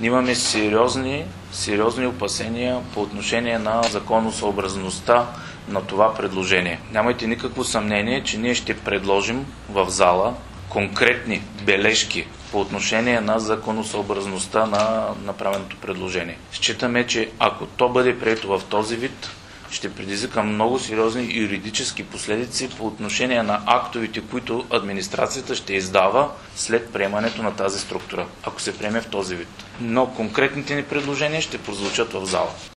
имаме сериозни опасения по отношение на законосъобразността на това предложение. Нямайте никакво съмнение, че ние ще предложим в зала конкретни бележки по отношение на законосъобразността на направеното предложение. Считаме, че ако то бъде прието в този вид, ще предизвика много сериозни юридически последици по отношение на актовете, които администрацията ще издава след приемането на тази структура, ако се приеме в този вид. Но конкретните ни предложения ще прозвучат в зала.